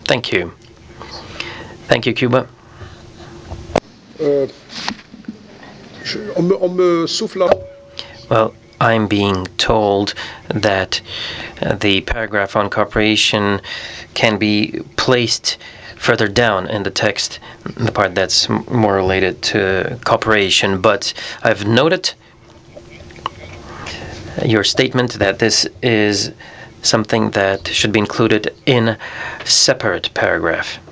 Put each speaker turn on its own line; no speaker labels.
Thank you. Thank you, Cuba.
On me souffle là.
Well, I'm being told that the paragraph on cooperation can be placed further down in the text, the part that's more related to cooperation. But I've noted your statement that this is something that should be included in a separate paragraph.